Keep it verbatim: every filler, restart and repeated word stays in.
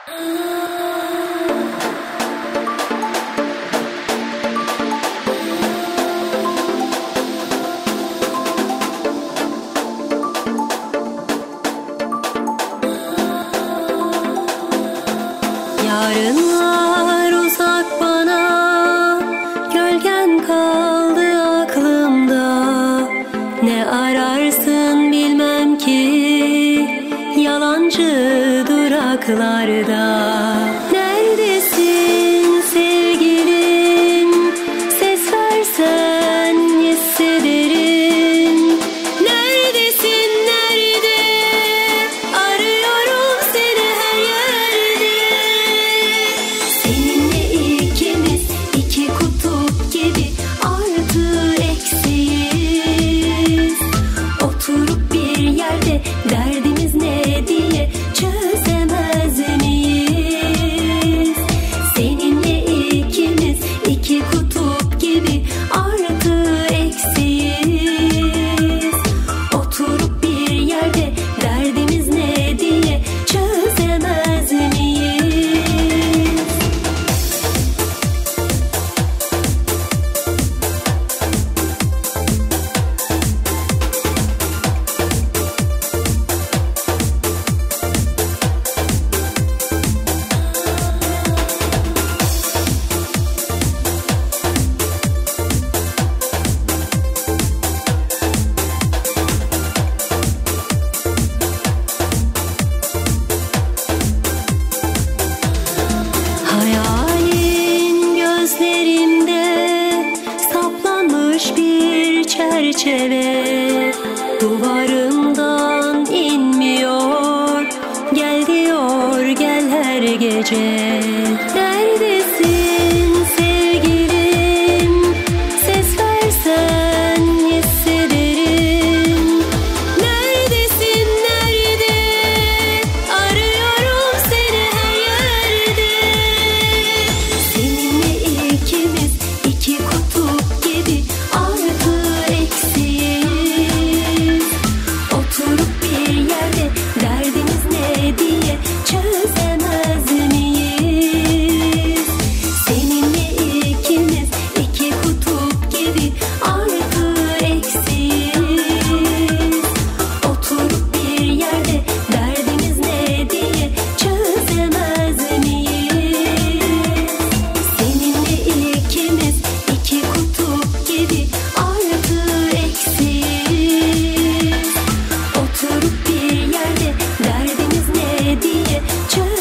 Yarınlar uzak bana, gölgen kaldı aklımda. Ne ararsın bilmem ki, yalancı duraklarda. Neredesin sevgilim, ses versen hissederim. Neredesin nerede, arıyorum seni her yerde. Seninle ikimiz iki kutup gibi artı eksiyiz. Oturup bir yerde derdimiz ne diye çözemez miyiz? Seninle ikimiz iki kutup gibi artı eksiyiz. Oturup bir yerde derdimiz ne diye çözemez miyiz? Hayalin gözlerimde saplanmış bir çerçeve. Duvarımdan inmiyor, gel diyor gel her gece. Neredesin sevgilim, ses versen hissederim. Neredesin nerede, arıyorum seni her yerde. Seninle ikimiz iki kutup gibi artı eksiyiz. Oturup bir yerde derdimiz ne diye çözemez miyiz? Seninle ikimiz iki kutup gibi artı eksiyiz. Oturup bir yerde derdimiz ne diye çözemez miyiz? Seninle ikimiz iki kutup gibi artı eksiyiz. Oturup bir yerde derdimiz ne diye çözemez miyiz?